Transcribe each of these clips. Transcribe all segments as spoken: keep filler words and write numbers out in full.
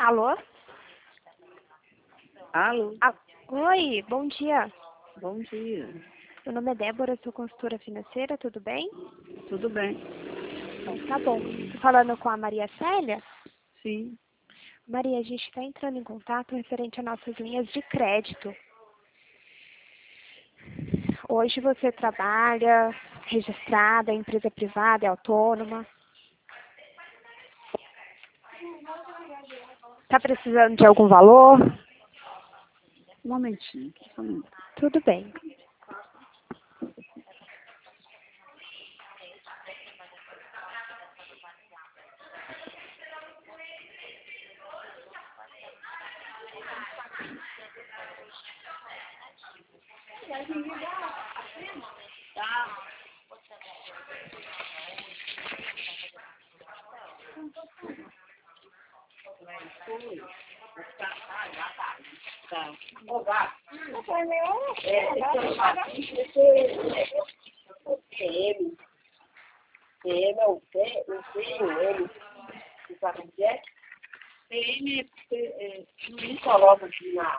Alô? Alô? Ah, oi, bom dia. Bom dia. Meu nome é Débora, sou consultora financeira, tudo bem? Tudo bem? Então, tá bom. Tô falando com a Maria Célia? Sim. Maria, a gente está entrando em contato referente a nossas linhas de crédito. Hoje você trabalha registrada, em empresa privada, é autônoma? Tá precisando de algum valor? Um momentinho. Só um minuto. Tudo bem. Tá. P M. P M é o P, o P e o M. Você sabe o que é? P M é, não coloca aqui na...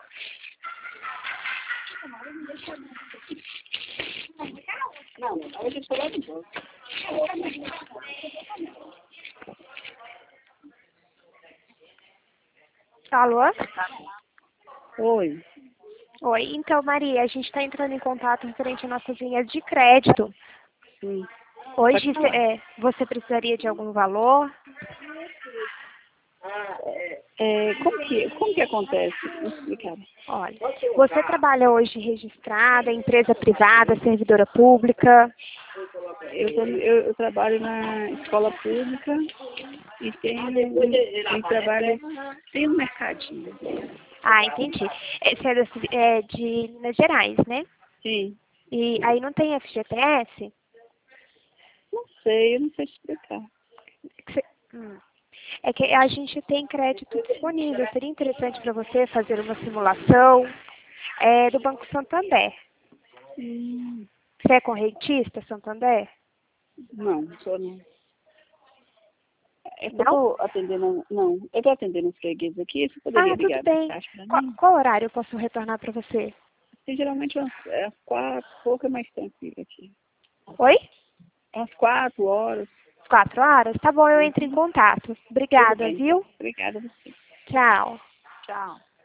Não, não, hoje eu estou lá de boa. Alô? Oi. Oi, então Maria, a gente está entrando em contato referente a nossas linhas de crédito. Sim. Hoje Pode falar. é, você precisaria de algum valor? Ah, é, é, como, que, como que acontece? Me explicar. Olha, você trabalha hoje registrada, em empresa privada, servidora pública? Eu, tô- eu, eu trabalho na escola pública e tenho um, um trabalho, tem um mercadinho. Ah, entendi. É, Você é, da ci- é de Minas Gerais, né? Sim. E aí não tem F G T S? Não sei, eu não sei explicar. Que você- hum. É que a gente tem crédito disponível. Seria interessante para você fazer uma simulação é, do Banco Santander. Hum, Você é correntista, Santander? não, sou não. É que eu Não? tô atendendo, não, eu tô atendendo uns fregueses aqui, você poderia Ah, tudo ligar mais bem. tarde pra Qual, mim? qual horário eu posso retornar para você? E geralmente umas, é às quatro, pouco é mais tranquilo aqui. Oi? É às quatro horas. Quatro horas? Tá bom, eu entro em Uhum. contato. Tudo Obrigada, bem, então. viu? Obrigada a você. Tchau. Tchau.